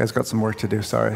guys got some work to do, sorry.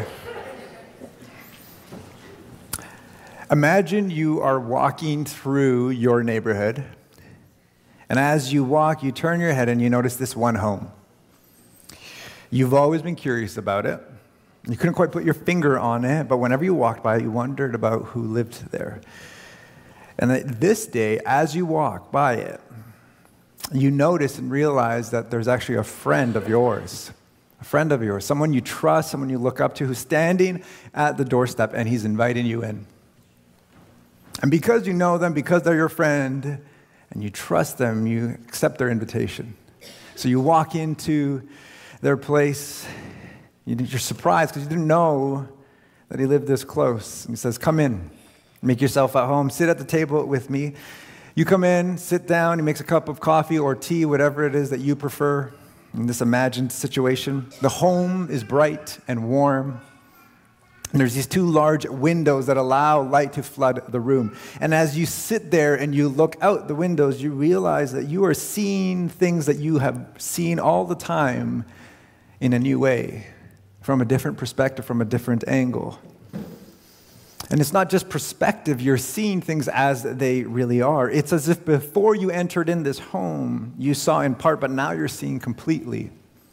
Imagine you are walking through your neighborhood, and as you walk, you turn your head and you notice this one home. You've always been curious about it. You couldn't quite put your finger on it, but whenever you walked by it, you wondered about who lived there. And this day, as you walk by it, you notice and realize that there's actually a friend of yours, someone you trust, someone you look up to, who's standing at the doorstep, and he's inviting you in. And because you know them, because they're your friend, and you trust them, you accept their invitation. So you walk into their place. You're surprised because you didn't know that he lived this close. And he says, come in, make yourself at home, sit at the table with me. You come in, sit down, he makes a cup of coffee or tea, whatever it is that you prefer in this imagined situation. The home is bright and warm. And there's these two large windows that allow light to flood the room. And as you sit there and you look out the windows, you realize that you are seeing things that you have seen all the time in a new way, from a different perspective, from a different angle. And it's not just perspective, you're seeing things as they really are. It's as if before you entered in this home, you saw in part, but now you're seeing completely.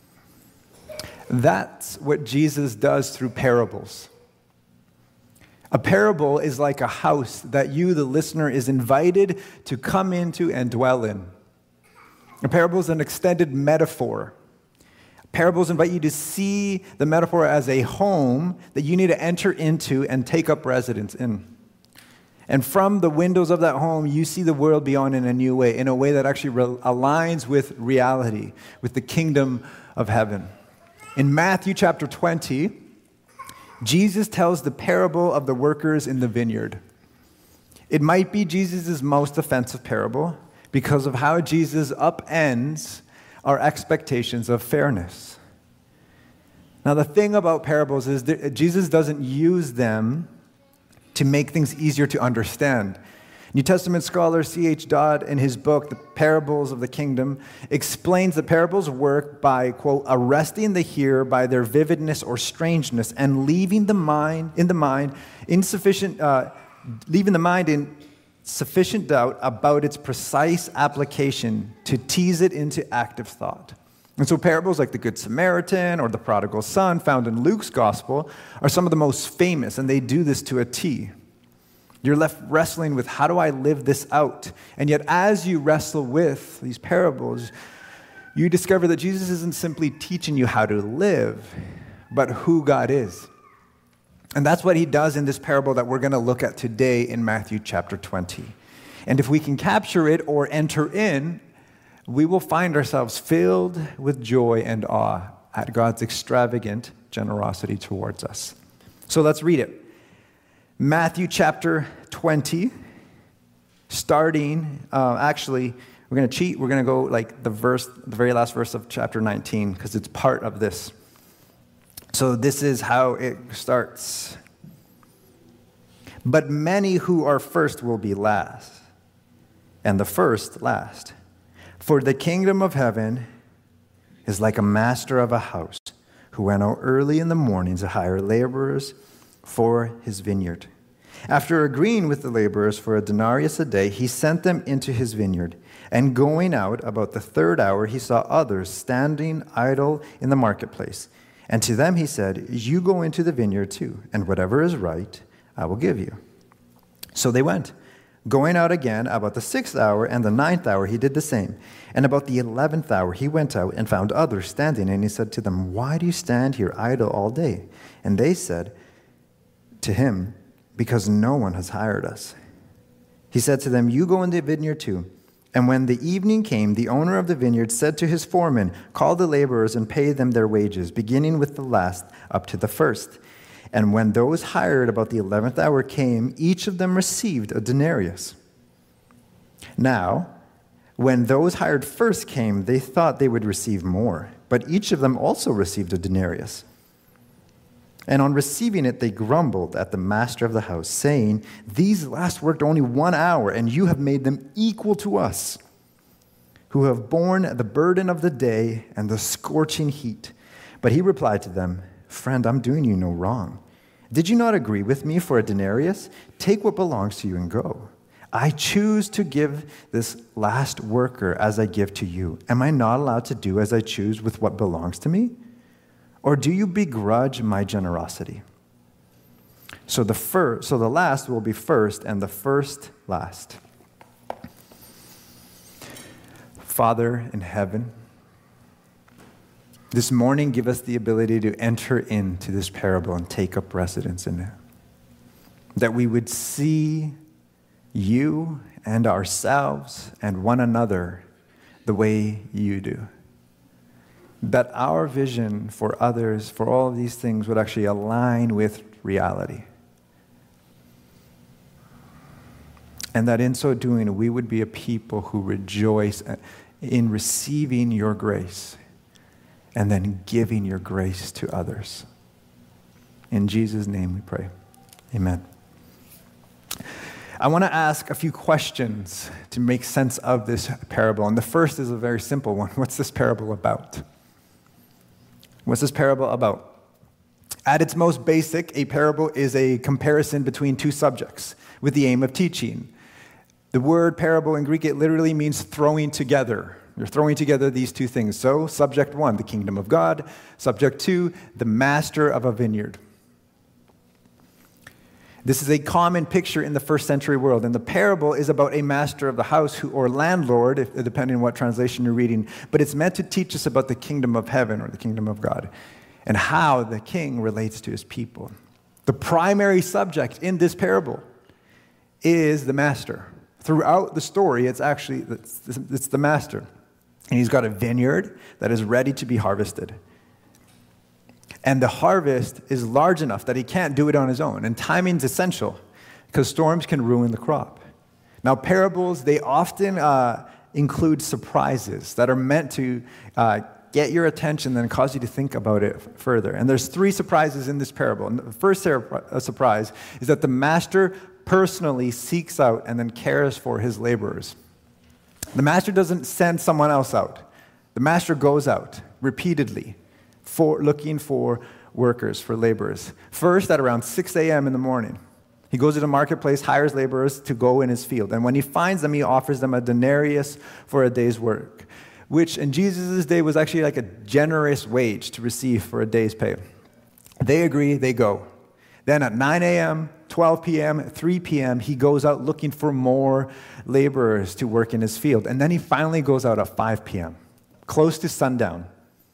That's what Jesus does through parables. A parable is like a house that you, the listener, is invited to come into and dwell in. A parable is an extended metaphor. Parables invite you to see the metaphor as a home that you need to enter into and take up residence in. And from the windows of that home, you see the world beyond in a new way, in a way that actually aligns with reality, with the kingdom of heaven. In Matthew chapter 20, Jesus tells the parable of the workers in the vineyard. It might be Jesus' most offensive parable because of how Jesus upends our expectations of fairness. Now, the thing about parables is that Jesus doesn't use them to make things easier to understand. New Testament scholar C.H. Dodd, in his book, The Parables of the Kingdom, explains that parables work by, quote, arresting the hearer by their vividness or strangeness and leaving the mind in sufficient doubt about its precise application to tease it into active thought. And so parables like the Good Samaritan or the Prodigal Son found in Luke's gospel are some of the most famous, and they do this to a T. You're left wrestling with, how do I live this out? And yet as you wrestle with these parables, you discover that Jesus isn't simply teaching you how to live, but who God is. And that's what he does in this parable that we're going to look at today in Matthew chapter 20. And if we can capture it or enter in, we will find ourselves filled with joy and awe at God's extravagant generosity towards us. So let's read it. Matthew chapter 20, starting, we're going to cheat. We're going to go like the very last verse of chapter 19, because it's part of this. So this is how it starts. But many who are first will be last, and the first last. For the kingdom of heaven is like a master of a house who went out early in the morning to hire laborers for his vineyard. After agreeing with the laborers for a denarius a day, he sent them into his vineyard. And going out about the third hour, he saw others standing idle in the marketplace. And to them he said, you go into the vineyard too, and whatever is right, I will give you. So they went. Going out again about the 6th hour and the 9th hour, he did the same. And about the 11th hour, he went out and found others standing. And he said to them, why do you stand here idle all day? And they said to him, because no one has hired us. He said to them, you go in the vineyard too. And when the evening came, the owner of the vineyard said to his foreman, call the laborers and pay them their wages, beginning with the last up to the first. And when those hired about the 11th hour came, each of them received a denarius. Now, when those hired first came, they thought they would receive more, but each of them also received a denarius. And on receiving it, they grumbled at the master of the house, saying, these last worked only 1 hour, and you have made them equal to us, who have borne the burden of the day and the scorching heat. But he replied to them, Friend, I'm doing you no wrong. Did you not agree with me for a denarius? Take what belongs to you and go. I choose to give this last worker as I give to you. Am I not allowed to do as I choose with what belongs to me? Or do you begrudge my generosity? So the last will be first, and the first last. Father in heaven, this morning give us the ability to enter into this parable and take up residence in it. That we would see you and ourselves and one another the way you do. That our vision for others, for all of these things, would actually align with reality. And that in so doing, we would be a people who rejoice in receiving your grace and then giving your grace to others. In Jesus' name we pray. Amen. I want to ask a few questions to make sense of this parable. And the first is a very simple one. What's this parable about? What's this parable about? At its most basic, a parable is a comparison between two subjects with the aim of teaching. The word parable in Greek, it literally means throwing together. You're throwing together these two things. So, subject 1, the kingdom of God. Subject 2, the master of a vineyard. This is a common picture in the first century world. And the parable is about a master of the house or landlord, depending on what translation you're reading. But it's meant to teach us about the kingdom of heaven or the kingdom of God and how the king relates to his people. The primary subject in this parable is the master. Throughout the story, it's the master. And he's got a vineyard that is ready to be harvested. And the harvest is large enough that he can't do it on his own. And timing's essential because storms can ruin the crop. Now, parables, they often include surprises that are meant to get your attention and cause you to think about it further. And there's 3 surprises in this parable. And the first surprise is that the master personally seeks out and then cares for his laborers. The master doesn't send someone else out. The master goes out repeatedly looking for workers, for laborers. First, at around 6 a.m. in the morning, he goes to the marketplace, hires laborers to go in his field. And when he finds them, he offers them a denarius for a day's work, which in Jesus' day was actually like a generous wage to receive for a day's pay. They agree, they go. Then at 9 a.m., 12 p.m., 3 p.m., he goes out looking for more laborers to work in his field. And then he finally goes out at 5 p.m., close to sundown,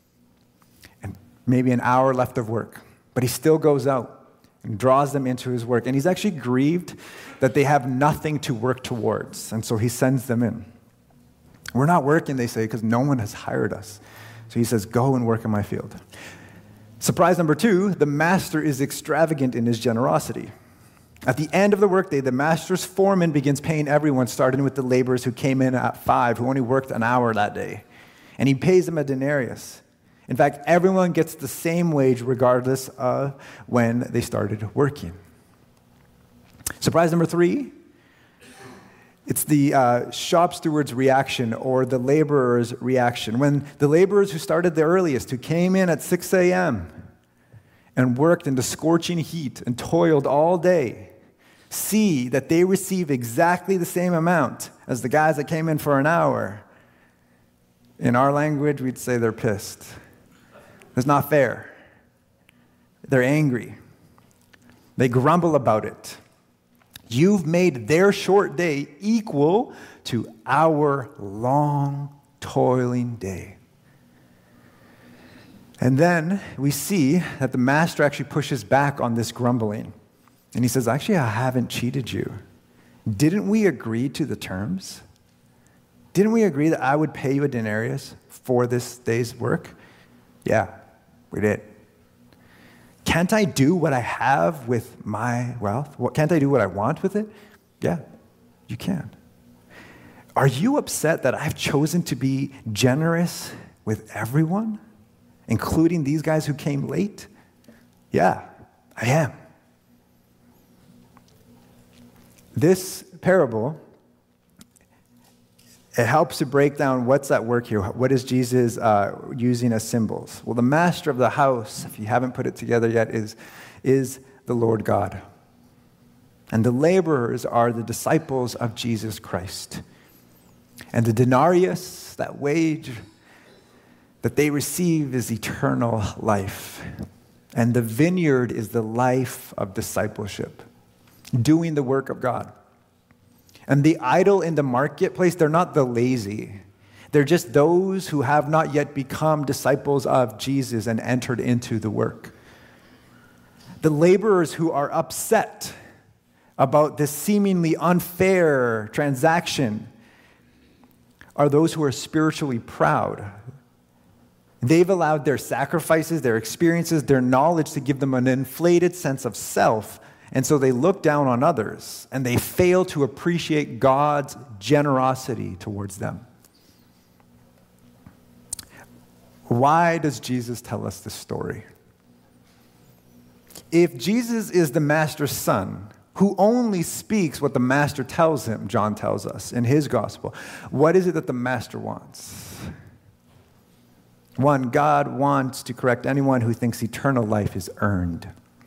and maybe an hour left of work. But he still goes out and draws them into his work. And he's actually grieved that they have nothing to work towards. And so he sends them in. We're not working, they say, because no one has hired us. So he says, go and work in my field. Surprise number 2, the master is extravagant in his generosity. At the end of the workday, the master's foreman begins paying everyone, starting with the laborers who came in at 5, who only worked an hour that day. And he pays them a denarius. In fact, everyone gets the same wage regardless of when they started working. Surprise number 3, it's the shop steward's reaction or the laborer's reaction. When the laborers who started the earliest, who came in at 6 a.m. and worked in the scorching heat and toiled all day, see that they receive exactly the same amount as the guys that came in for an hour, in our language, we'd say they're pissed. It's not fair. They're angry. They grumble about it. You've made their short day equal to our long, toiling day. And then we see that the master actually pushes back on this grumbling. And he says, actually, I haven't cheated you. Didn't we agree to the terms? Didn't we agree that I would pay you a denarius for this day's work? Yeah, we did. Can't I do what I have with my wealth? Can't I do what I want with it? Yeah, you can. Are you upset that I've chosen to be generous with everyone, including these guys who came late? Yeah, I am. This parable it helps to break down what's at work here. What is Jesus using as symbols? Well, the master of the house, if you haven't put it together yet, is the Lord God. And the laborers are the disciples of Jesus Christ. And the denarius, that wage that they receive, is eternal life. And the vineyard is the life of discipleship, doing the work of God. And the idle in the marketplace, they're not the lazy. They're just those who have not yet become disciples of Jesus and entered into the work. The laborers who are upset about this seemingly unfair transaction are those who are spiritually proud. They've allowed their sacrifices, their experiences, their knowledge to give them an inflated sense of self, and so they look down on others, and they fail to appreciate God's generosity towards them. Why does Jesus tell us this story? If Jesus is the master's son, who only speaks what the master tells him, John tells us in his gospel, what is it that the master wants? One, God wants to correct anyone who thinks eternal life is earned.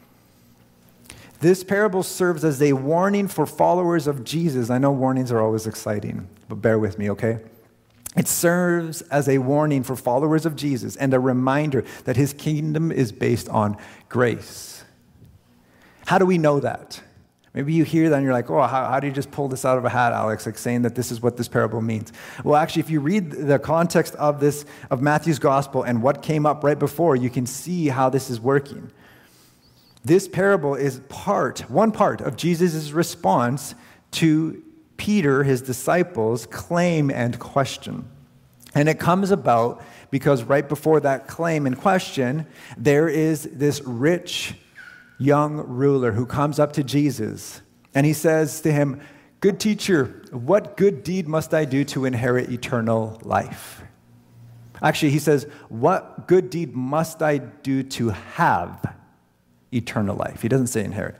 This parable serves as a warning for followers of Jesus. I know warnings are always exciting, but bear with me, okay? It serves as a warning for followers of Jesus and a reminder that his kingdom is based on grace. How do we know that? Maybe you hear that and you're like, oh, how do you just pull this out of a hat, Alex, like saying that this is what this parable means? Well, actually, if you read the context of Matthew's gospel and what came up right before, you can see how this is working. This parable is one part of Jesus' response to Peter, his disciples' claim and question. And it comes about because right before that claim and question, there is this rich young ruler who comes up to Jesus, and he says to him, "Good teacher, what good deed must I do to inherit eternal life?" Actually, he says, "What good deed must I do to have eternal life?" He doesn't say inherit.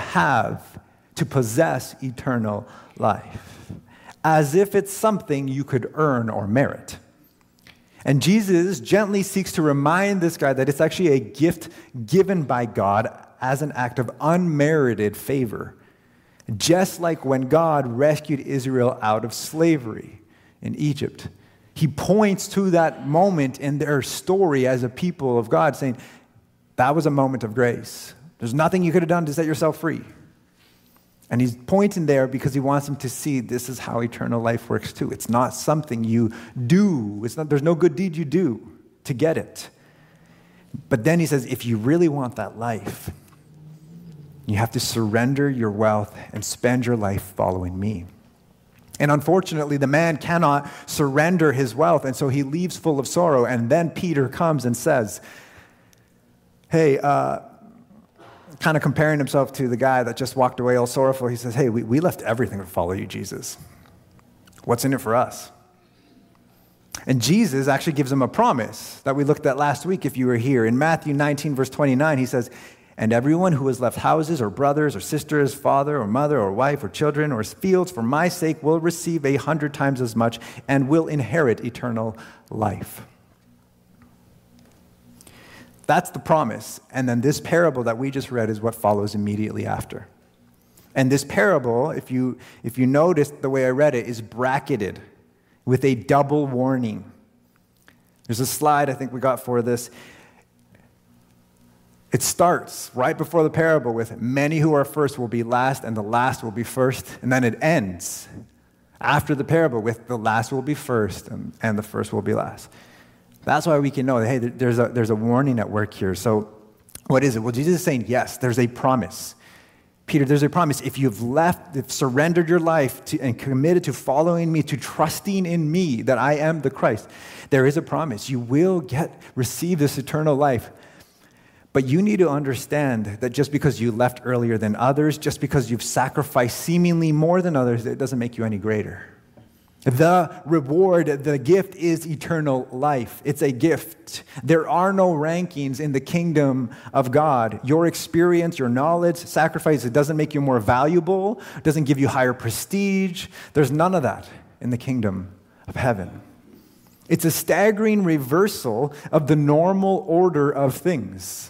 To possess eternal life. As if it's something you could earn or merit. And Jesus gently seeks to remind this guy that it's actually a gift given by God as an act of unmerited favor. Just like when God rescued Israel out of slavery in Egypt. He points to that moment in their story as a people of God, saying, that was a moment of grace. There's nothing you could have done to set yourself free. And he's pointing there because he wants them to see this is how eternal life works too. It's not something you do. There's no good deed you do to get it. But then he says, if you really want that life, you have to surrender your wealth and spend your life following me. And unfortunately, the man cannot surrender his wealth, and so he leaves full of sorrow. And then Peter comes and says, hey, kind of comparing himself to the guy that just walked away all sorrowful, he says, hey, we left everything to follow you, Jesus. What's in it for us? And Jesus actually gives him a promise that we looked at last week if you were here. In Matthew 19, verse 29, he says, and everyone who has left houses or brothers or sisters, father or mother or wife or children or fields for my sake will receive 100 times as much and will inherit eternal life. That's the promise. And then this parable that we just read is what follows immediately after. And this parable, if you notice the way I read it, is bracketed with a double warning. There's a slide I think we got for this. It starts right before the parable with many who are first will be last and the last will be first. And then it ends after the parable with the last will be first and the first will be last. That's why we can know that, hey, there's a warning at work here. So what is it? Well, Jesus is saying, yes, there's a promise. Peter, there's a promise. If you've surrendered your life and committed to following me, to trusting in me, that I am the Christ, there is a promise. You will receive this eternal life. But you need to understand that just because you left earlier than others, just because you've sacrificed seemingly more than others, it doesn't make you any greater. The reward, the gift is eternal life. It's a gift. There are no rankings in the kingdom of God. Your experience, your knowledge, sacrifice, it doesn't make you more valuable. It doesn't give you higher prestige. There's none of that in the kingdom of heaven. It's a staggering reversal of the normal order of things.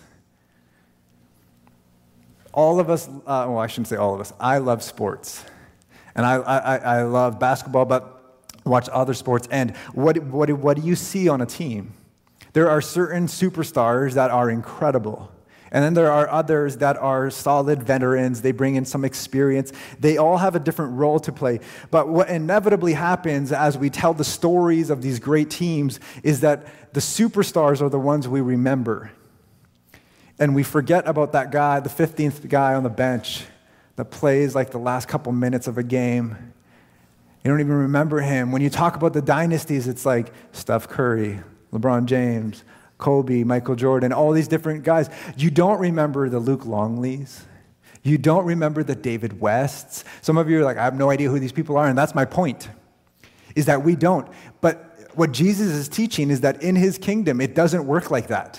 All of us, well, I shouldn't say all of us, I love sports. And I love basketball, but watch other sports. And what do you see on a team? There are certain superstars that are incredible. And then there are others that are solid veterans. They bring in some experience. They all have a different role to play. But what inevitably happens as we tell the stories of these great teams is that the superstars are the ones we remember. And we forget about that guy, the 15th guy on the bench that plays like the last couple minutes of a game. You don't even remember him. When you talk about the dynasties, it's like Steph Curry, LeBron James, Kobe, Michael Jordan, all these different guys. You don't remember the Luke Longleys. You don't remember the David Wests. Some of you are like, I have no idea who these people are, and that's my point, is that we don't. But what Jesus is teaching is that in his kingdom, it doesn't work like that.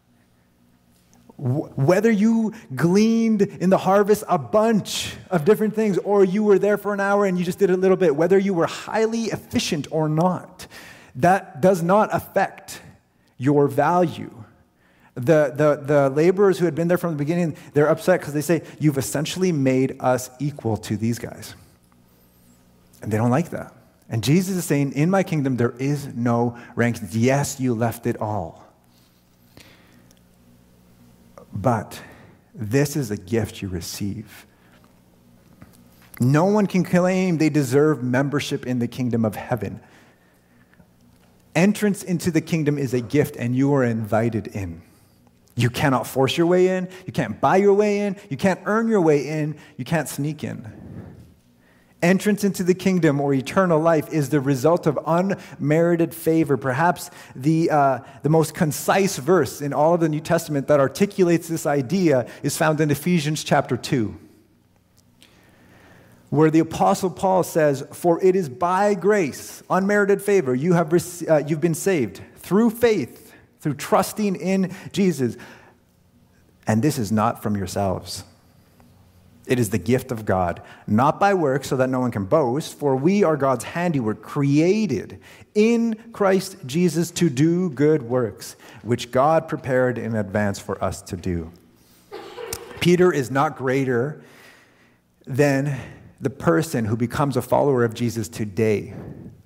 Whether you gleaned in the harvest a bunch of different things, or you were there for an hour and you just did a little bit, whether you were highly efficient or not, that does not affect your value. The laborers who had been there from the beginning, they're upset because they say, you've essentially made us equal to these guys. And they don't like that. And Jesus is saying, in my kingdom, there is no rankings. Yes, you left it all. But this is a gift you receive. No one can claim they deserve membership in the kingdom of heaven. Entrance into the kingdom is a gift, and you are invited in. You cannot force your way in. You can't buy your way in. You can't earn your way in. You can't sneak in. Entrance into the kingdom or eternal life is the result of unmerited favor. Perhaps the most concise verse in all of the New Testament that articulates this idea is found in Ephesians chapter 2, where the Apostle Paul says, "For it is by grace, unmerited favor, you've been saved through faith, through trusting in Jesus. And this is not from yourselves. It is the gift of God, not by works, so that no one can boast, for we are God's handiwork, created in Christ Jesus to do good works, which God prepared in advance for us to do." Peter is not greater than the person who becomes a follower of Jesus today.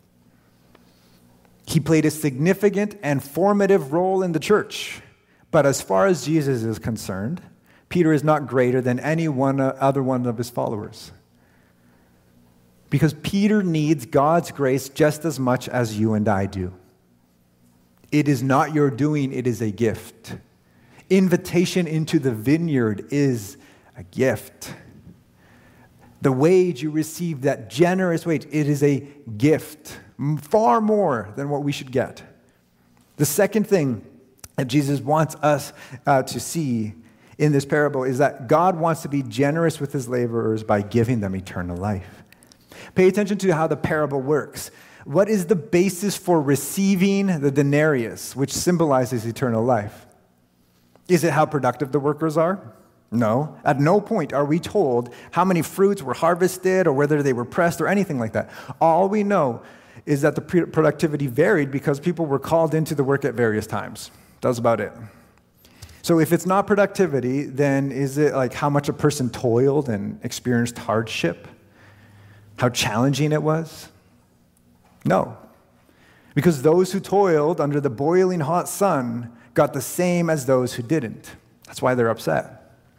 He played a significant and formative role in the church, but as far as Jesus is concerned, Peter is not greater than any other one of his followers. Because Peter needs God's grace just as much as you and I do. It is not your doing, it is a gift. Invitation into the vineyard is a gift. The wage you receive, that generous wage, it is a gift. Far more than what we should get. The second thing that Jesus wants us to see in this parable is that God wants to be generous with his laborers by giving them eternal life. Pay attention to how the parable works. What is the basis for receiving the denarius, which symbolizes eternal life? Is it how productive the workers are? No. At no point are we told how many fruits were harvested or whether they were pressed or anything like that. All we know is that the productivity varied because people were called into the work at various times. That's about it. So if it's not productivity, then is it like how much a person toiled and experienced hardship? How challenging it was? No. Because those who toiled under the boiling hot sun got the same as those who didn't. That's why they're upset.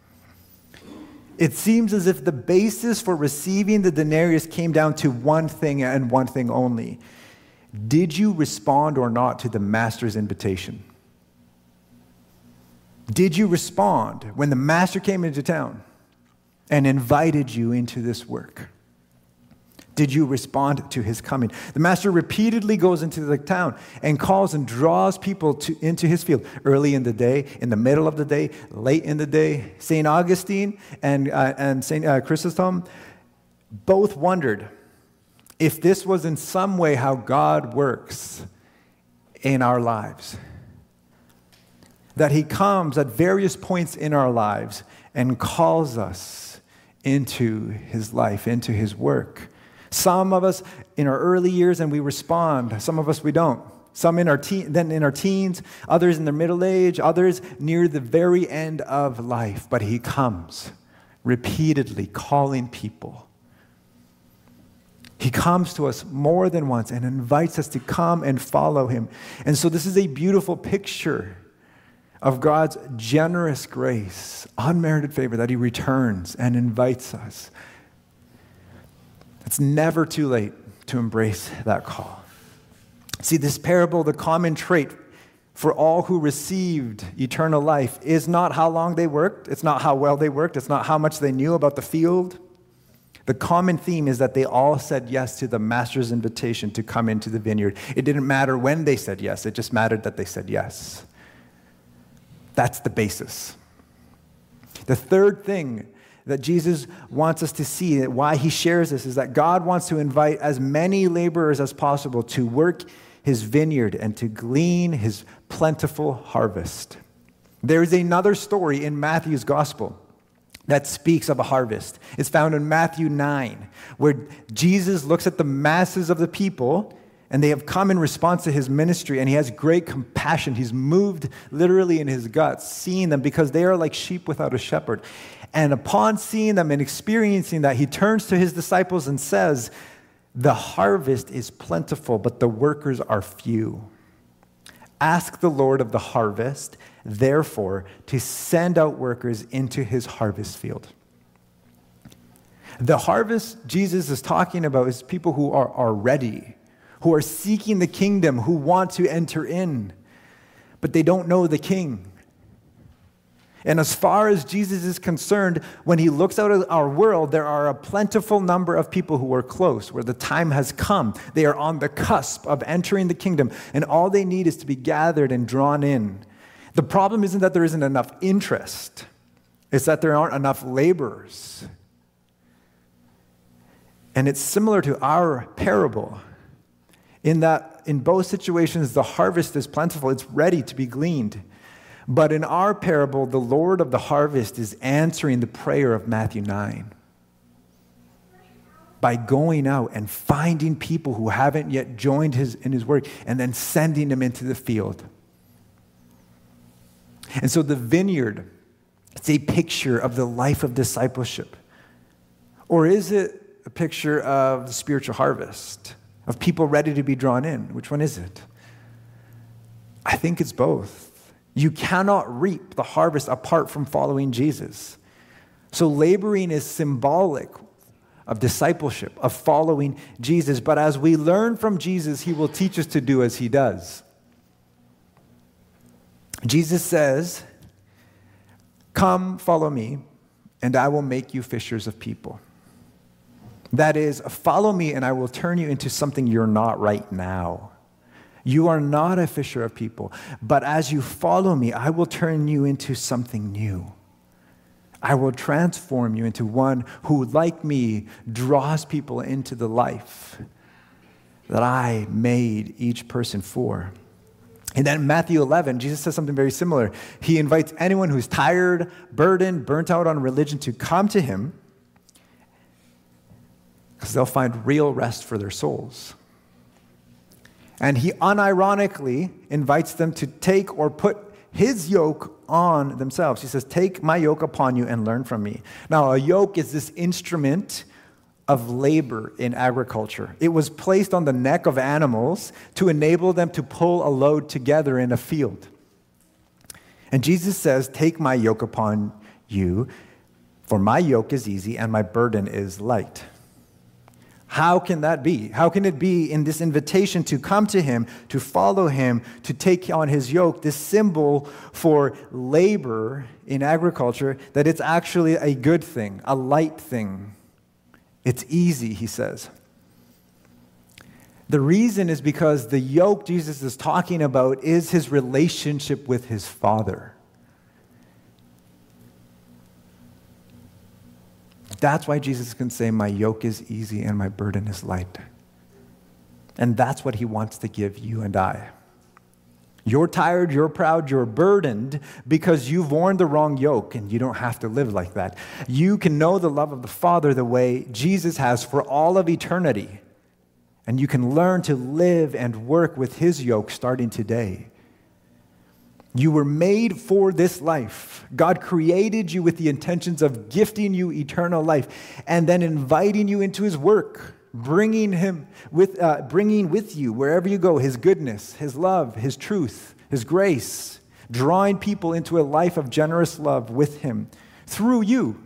It seems as if the basis for receiving the denarius came down to one thing and one thing only. Did you respond or not to the master's invitation? Did you respond when the master came into town and invited you into this work? Did you respond to his coming? The master repeatedly goes into the town and calls and draws people into his field early in the day, in the middle of the day, late in the day. St. Augustine and St. Chrysostom both wondered if this was in some way how God works in our lives. That he comes at various points in our lives and calls us into his life, into his work. Some of us in our early years and we respond. Some of us we don't. Some in our teens, others in their middle age, others near the very end of life. But he comes repeatedly calling people. He comes to us more than once and invites us to come and follow him. And so this is a beautiful picture of God's generous grace, unmerited favor that he returns and invites us. It's never too late to embrace that call. See, this parable, the common trait for all who received eternal life is not how long they worked, it's not how well they worked, it's not how much they knew about the field. The common theme is that they all said yes to the master's invitation to come into the vineyard. It didn't matter when they said yes, it just mattered that they said yes. That's the basis. The third thing that Jesus wants us to see, why he shares this, is that God wants to invite as many laborers as possible to work his vineyard and to glean his plentiful harvest. There is another story in Matthew's gospel that speaks of a harvest. It's found in Matthew 9, where Jesus looks at the masses of the people, and they have come in response to his ministry, and he has great compassion. He's moved literally in his guts, seeing them because they are like sheep without a shepherd. And upon seeing them and experiencing that, he turns to his disciples and says, "The harvest is plentiful, but the workers are few. Ask the Lord of the harvest, therefore, to send out workers into his harvest field." The harvest Jesus is talking about is people who are ready, who are seeking the kingdom, who want to enter in, but they don't know the king. And as far as Jesus is concerned, when he looks out at our world, there are a plentiful number of people who are close, where the time has come. They are on the cusp of entering the kingdom, and all they need is to be gathered and drawn in. The problem isn't that there isn't enough interest. It's that there aren't enough laborers. And it's similar to our parable, in that in both situations, the harvest is plentiful. It's ready to be gleaned. But in our parable, the Lord of the harvest is answering the prayer of Matthew 9 by going out and finding people who haven't yet joined in his work and then sending them into the field. And so the vineyard, it's a picture of the life of discipleship. Or is it a picture of the spiritual harvest, of people ready to be drawn in? Which one is it? I think it's both. You cannot reap the harvest apart from following Jesus. So laboring is symbolic of discipleship, of following Jesus. But as we learn from Jesus, he will teach us to do as he does. Jesus says, "Come, follow me, and I will make you fishers of people." That is, follow me and I will turn you into something you're not right now. You are not a fisher of people, but as you follow me, I will turn you into something new. I will transform you into one who, like me, draws people into the life that I made each person for. And then in Matthew 11, Jesus says something very similar. He invites anyone who's tired, burdened, burnt out on religion to come to him because they'll find real rest for their souls. And he unironically invites them to take or put his yoke on themselves. He says, "Take my yoke upon you and learn from me." Now, a yoke is this instrument of labor in agriculture. It was placed on the neck of animals to enable them to pull a load together in a field. And Jesus says, "Take my yoke upon you, for my yoke is easy and my burden is light." How can that be? How can it be in this invitation to come to him, to follow him, to take on his yoke, this symbol for labor in agriculture, that it's actually a good thing, a light thing? It's easy, he says. The reason is because the yoke Jesus is talking about is his relationship with his Father. That's why Jesus can say, "My yoke is easy and my burden is light." And that's what he wants to give you and I. You're tired, you're proud, you're burdened because you've worn the wrong yoke, and you don't have to live like that. You can know the love of the Father the way Jesus has for all of eternity, and you can learn to live and work with his yoke starting today. You were made for this life. God created you with the intentions of gifting you eternal life and then inviting you into his work, bringing with you wherever you go his goodness, his love, his truth, his grace, drawing people into a life of generous love with him through you.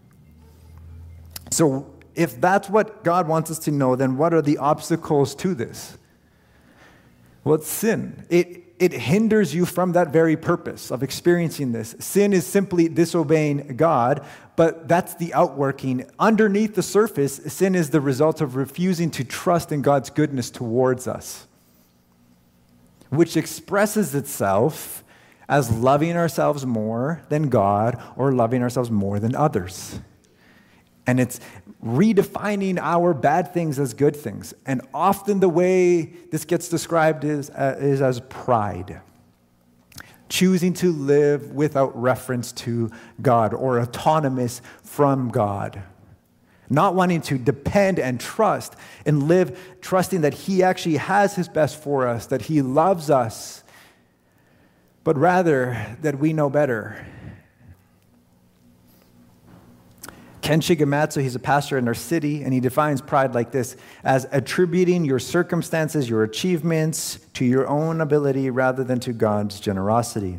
So if that's what God wants us to know, then what are the obstacles to this? Well, it's sin. It hinders you from that very purpose of experiencing this. Sin is simply disobeying God, but that's the outworking. Underneath the surface, sin is the result of refusing to trust in God's goodness towards us, which expresses itself as loving ourselves more than God or loving ourselves more than others. And it's redefining our bad things as good things. And often the way this gets described is as pride. Choosing to live without reference to God or autonomous from God. Not wanting to depend and trust and live trusting that he actually has his best for us, that he loves us, but rather that we know better. Ken Shigematsu, he's a pastor in our city, and he defines pride like this: as attributing your circumstances, your achievements, to your own ability rather than to God's generosity.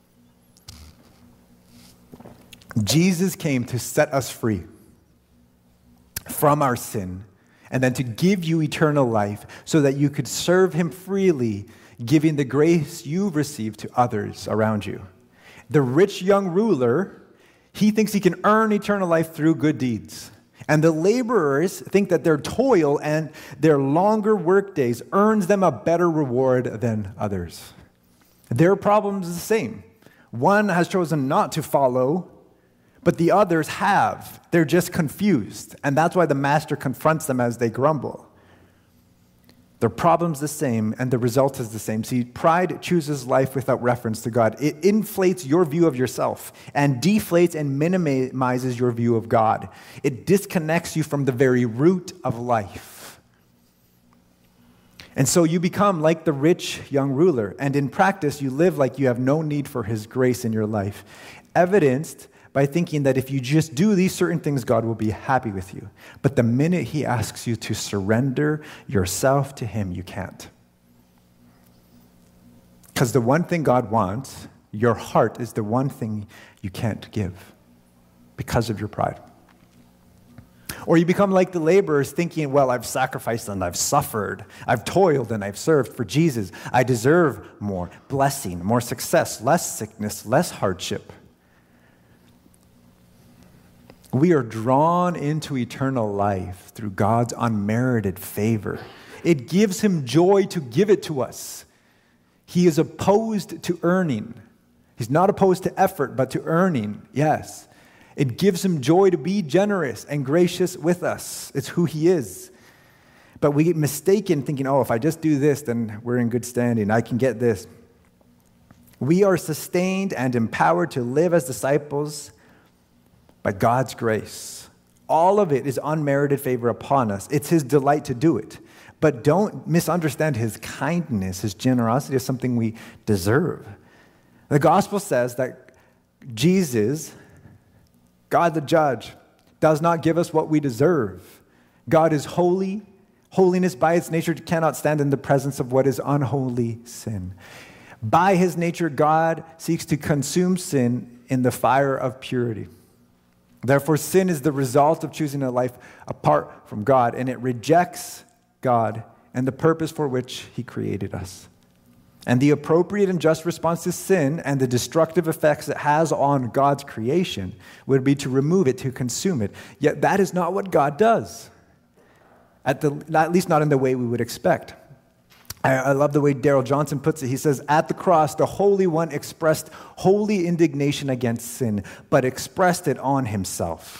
Jesus came to set us free from our sin and then to give you eternal life so that you could serve him freely, giving the grace you've received to others around you. The rich young ruler, he thinks he can earn eternal life through good deeds. And the laborers think that their toil and their longer work days earns them a better reward than others. Their problem is the same. One has chosen not to follow, but the others have. They're just confused. And that's why the master confronts them as they grumble. Their problem's the same, and the result is the same. See, pride chooses life without reference to God. It inflates your view of yourself and deflates and minimizes your view of God. It disconnects you from the very root of life. And so you become like the rich young ruler, and in practice, you live like you have no need for his grace in your life, evidenced by thinking that if you just do these certain things, God will be happy with you. But the minute he asks you to surrender yourself to him, you can't. Because the one thing God wants, your heart, is the one thing you can't give because of your pride. Or you become like the laborers thinking, well, I've sacrificed and I've suffered. I've toiled and I've served for Jesus. I deserve more blessing, more success, less sickness, less hardship. We are drawn into eternal life through God's unmerited favor. It gives him joy to give it to us. He is opposed to earning. He's not opposed to effort, but to earning, yes. It gives him joy to be generous and gracious with us. It's who he is. But we get mistaken thinking, oh, if I just do this, then we're in good standing. I can get this. We are sustained and empowered to live as disciples by God's grace. All of it is unmerited favor upon us. It's his delight to do it. But don't misunderstand his kindness, his generosity as something we deserve. The gospel says that Jesus, God the judge, does not give us what we deserve. God is holy. Holiness by its nature cannot stand in the presence of what is unholy sin. By his nature, God seeks to consume sin in the fire of purity. Therefore, sin is the result of choosing a life apart from God, and it rejects God and the purpose for which he created us. And the appropriate and just response to sin and the destructive effects it has on God's creation would be to remove it, to consume it. Yet that is not what God does, at least not in the way we would expect. I love the way Darrell Johnson puts it. He says, at the cross, the Holy One expressed holy indignation against sin, but expressed it on himself.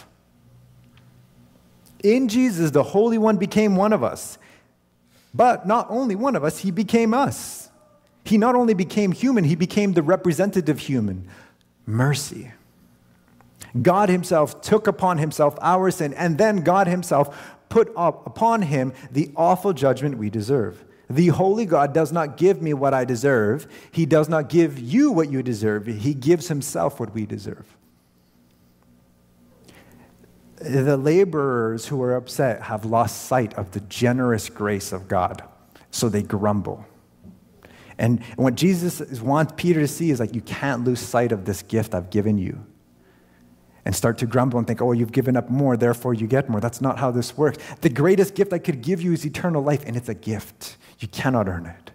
In Jesus, the Holy One became one of us. But not only one of us, he became us. He not only became human, he became the representative human. Mercy. God himself took upon himself our sin, and then God himself put up upon him the awful judgment we deserve. The holy God does not give me what I deserve. He does not give you what you deserve. He gives himself what we deserve. The laborers who are upset have lost sight of the generous grace of God, so they grumble. And what Jesus wants Peter to see is like, you can't lose sight of this gift I've given you. And start to grumble and think, oh, you've given up more, therefore you get more. That's not how this works. The greatest gift I could give you is eternal life, and it's a gift. You cannot earn it.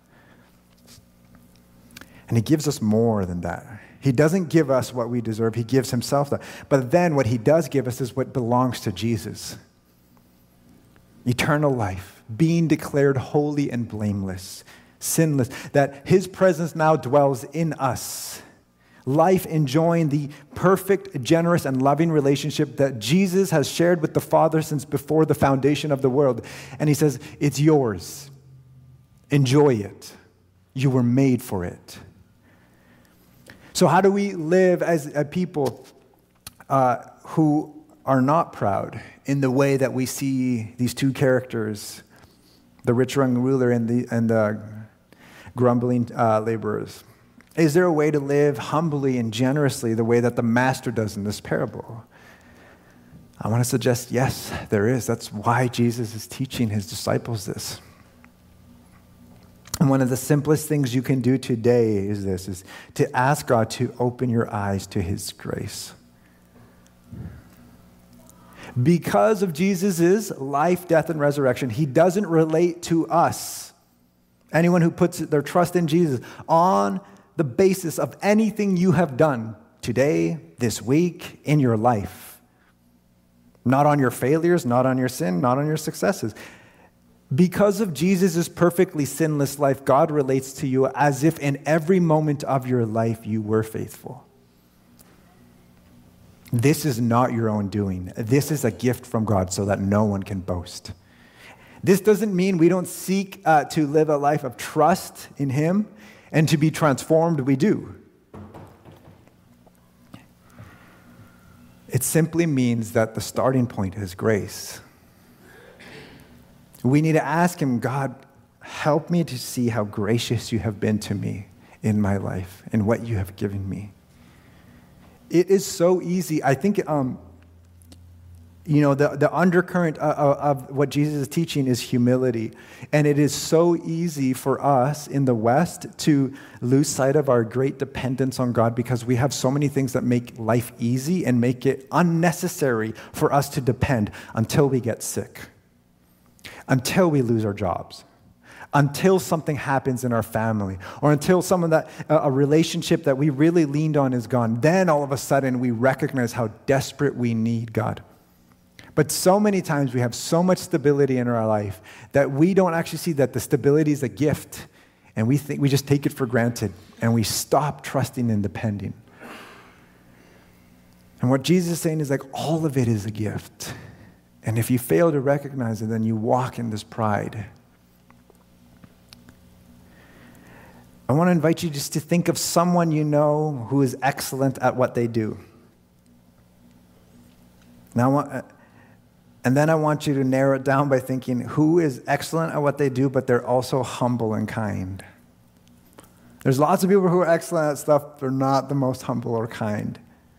And he gives us more than that. He doesn't give us what we deserve. He gives himself that. But then what he does give us is what belongs to Jesus. Eternal life, being declared holy and blameless, sinless, that his presence now dwells in us. Life enjoying the perfect, generous, and loving relationship that Jesus has shared with the Father since before the foundation of the world. And he says, it's yours. Enjoy it. You were made for it. So how do we live as a people who are not proud in the way that we see these two characters, the rich young ruler and the grumbling laborers? Is there a way to live humbly and generously the way that the master does in this parable? I want to suggest, yes, there is. That's why Jesus is teaching his disciples this. And one of the simplest things you can do today is this, is to ask God to open your eyes to his grace. Because of Jesus' life, death, and resurrection, he doesn't relate to us, anyone who puts their trust in Jesus, on the basis of anything you have done today, this week, in your life. Not on your failures, not on your sin, not on your successes. Because of Jesus' perfectly sinless life, God relates to you as if in every moment of your life you were faithful. This is not your own doing. This is a gift from God so that no one can boast. This doesn't mean we don't seek to live a life of trust in him and to be transformed. We do. It simply means that the starting point is grace. We need to ask him, God, help me to see how gracious you have been to me in my life and what you have given me. It is so easy. I think, the undercurrent of what Jesus is teaching is humility. And it is so easy for us in the West to lose sight of our great dependence on God because we have so many things that make life easy and make it unnecessary for us to depend until we get sick, until we lose our jobs, until something happens in our family, or until a relationship that we really leaned on is gone. Then all of a sudden we recognize how desperate we need God. But so many times we have so much stability in our life that we don't actually see that the stability is a gift, and we just take it for granted, and we stop trusting and depending. And what Jesus is saying is like all of it is a gift. And if you fail to recognize it, then you walk in this pride. I want to invite you just to think of someone you know who is excellent at what they do. And then I want you to narrow it down by thinking who is excellent at what they do, but they're also humble and kind. There's lots of people who are excellent at stuff, they're not the most humble or kind.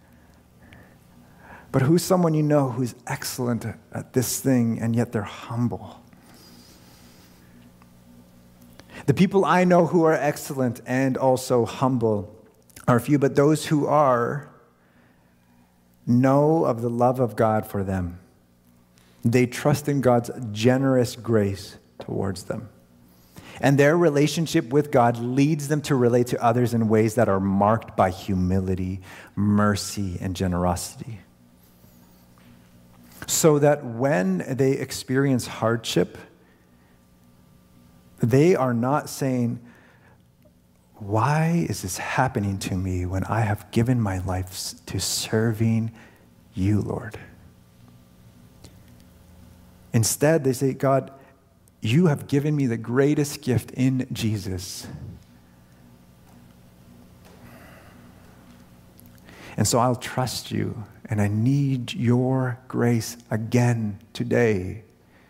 But who's someone you know who's excellent at this thing, and yet they're humble? The people I know who are excellent and also humble are few, but those who are know of the love of God for them. They trust in God's generous grace towards them. And their relationship with God leads them to relate to others in ways that are marked by humility, mercy, and generosity. So that when they experience hardship, they are not saying, why is this happening to me when I have given my life to serving you, Lord? Instead, they say, God, you have given me the greatest gift in Jesus. And so I'll trust you, and I need your grace again today.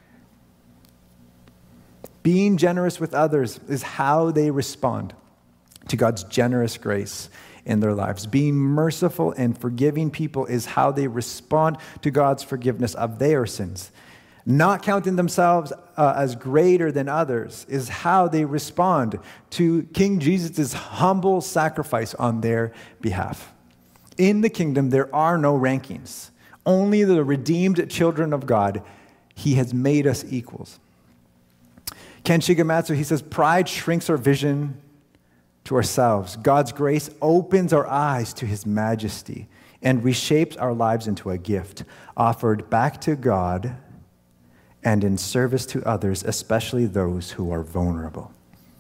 Being generous with others is how they respond to God's generous grace in their lives. Being merciful and forgiving people is how they respond to God's forgiveness of their sins. Not counting themselves as greater than others is how they respond to King Jesus' humble sacrifice on their behalf. In the kingdom, there are no rankings. Only the redeemed children of God. He has made us equals. Ken Shigematsu, he says, pride shrinks our vision to ourselves. God's grace opens our eyes to his majesty and reshapes our lives into a gift offered back to God and in service to others, especially those who are vulnerable.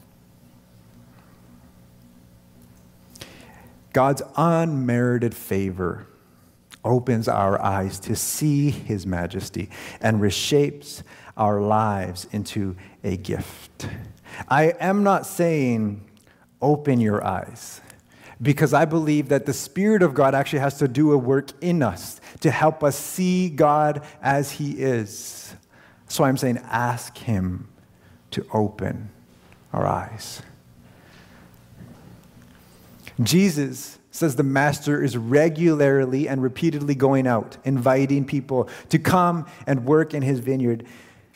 God's unmerited favor opens our eyes to see his majesty and reshapes our lives into a gift. I am not saying open your eyes, because I believe that the Spirit of God actually has to do a work in us to help us see God as he is. So I'm saying ask him to open our eyes. Jesus says the master is regularly and repeatedly going out, inviting people to come and work in his vineyard.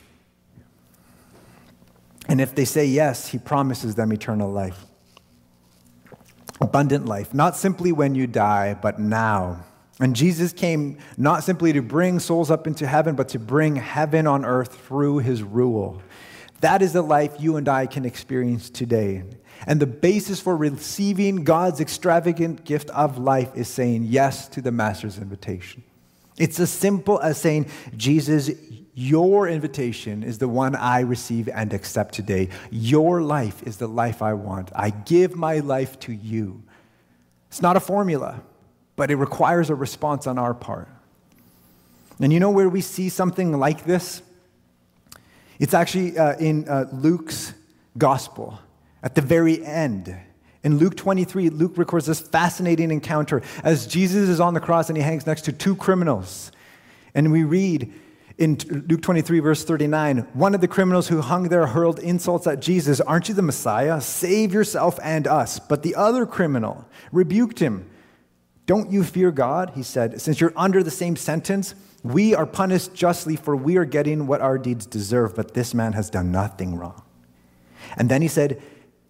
And if they say yes, he promises them eternal life. Abundant life, not simply when you die, but now. And Jesus came not simply to bring souls up into heaven, but to bring heaven on earth through his rule. That is the life you and I can experience today. And the basis for receiving God's extravagant gift of life is saying yes to the Master's invitation. It's as simple as saying, Jesus, your invitation is the one I receive and accept today. Your life is the life I want. I give my life to you. It's not a formula, but it requires a response on our part. And you know where we see something like this? It's actually in Luke's gospel at the very end. In Luke 23, Luke records this fascinating encounter as Jesus is on the cross and he hangs next to two criminals. And we read in Luke 23, verse 39, one of the criminals who hung there hurled insults at Jesus. Aren't you the Messiah? Save yourself and us. But the other criminal rebuked him. Don't you fear God? He said, since you're under the same sentence, we are punished justly, for we are getting what our deeds deserve, but this man has done nothing wrong. And then he said,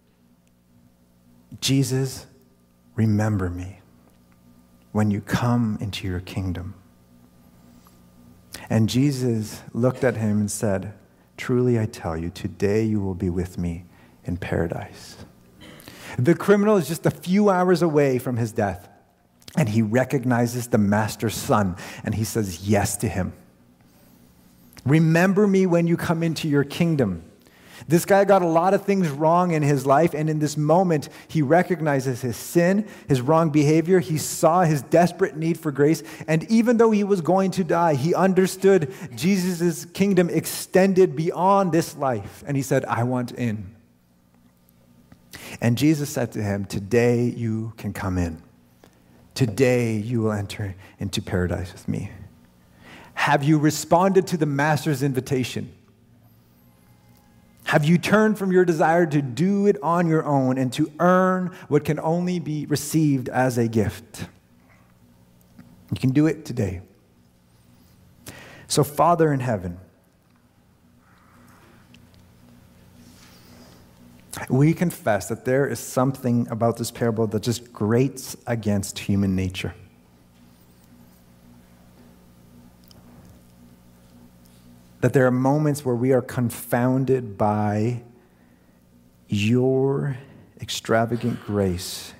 Jesus, remember me when you come into your kingdom. And Jesus looked at him and said, truly I tell you, today you will be with me in paradise. The criminal is just a few hours away from his death, and he recognizes the master's son, and he says yes to him. Remember me when you come into your kingdom. This guy got a lot of things wrong in his life, and in this moment, he recognizes his sin, his wrong behavior. He saw his desperate need for grace, and even though he was going to die, he understood Jesus' kingdom extended beyond this life, and he said, I want in. And Jesus said to him, today you can come in. Today you will enter into paradise with me. Have you responded to the master's invitation? Have you turned from your desire to do it on your own and to earn what can only be received as a gift? You can do it today. So, Father in heaven, we confess that there is something about this parable that just grates against human nature. That there are moments where we are confounded by your extravagant grace,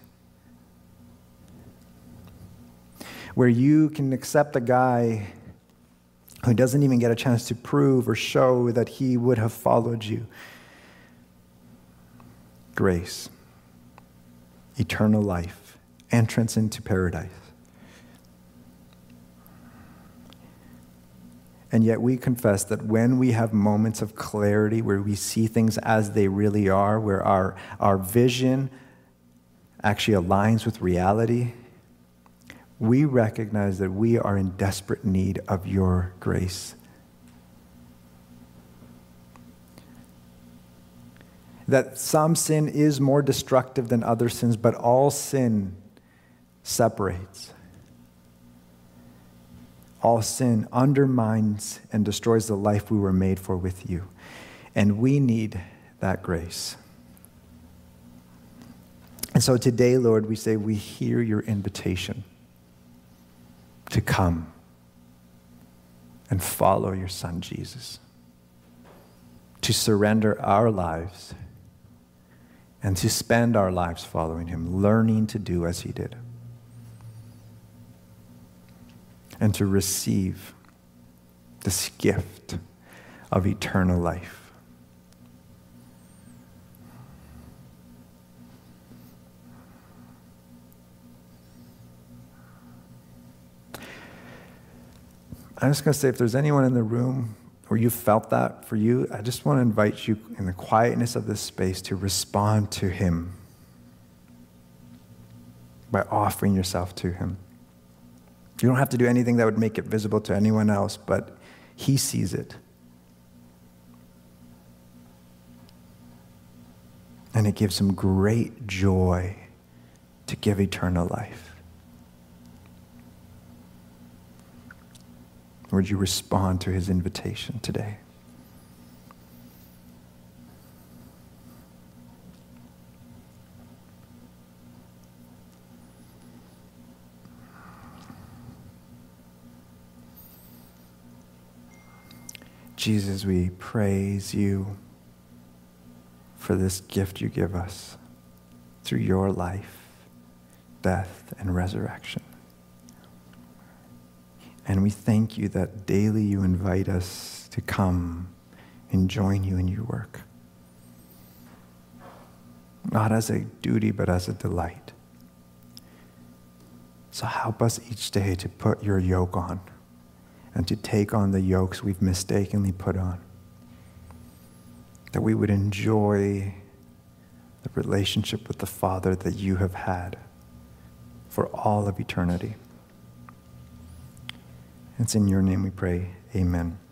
where you can accept a guy who doesn't even get a chance to prove or show that he would have followed you. Grace, eternal life, entrance into paradise. And yet we confess that when we have moments of clarity where we see things as they really are, where our vision actually aligns with reality, we recognize that we are in desperate need of your grace. That some sin is more destructive than other sins, but all sin separates. All sin undermines and destroys the life we were made for with you. And we need that grace. And so today, Lord, we say we hear your invitation to come and follow your Son, Jesus, to surrender our lives and to spend our lives following him, learning to do as he did, and to receive this gift of eternal life. I'm just going to say, if there's anyone in the room where you felt that for you, I just want to invite you in the quietness of this space to respond to him by offering yourself to him. You don't have to do anything that would make it visible to anyone else, but he sees it. And it gives him great joy to give eternal life. Would you respond to his invitation today? Jesus, we praise you for this gift you give us through your life, death, and resurrection. And we thank you that daily you invite us to come and join you in your work. Not as a duty, but as a delight. So help us each day to put your yoke on and to take on the yokes we've mistakenly put on. That we would enjoy the relationship with the Father that you have had for all of eternity. It's in your name we pray. Amen.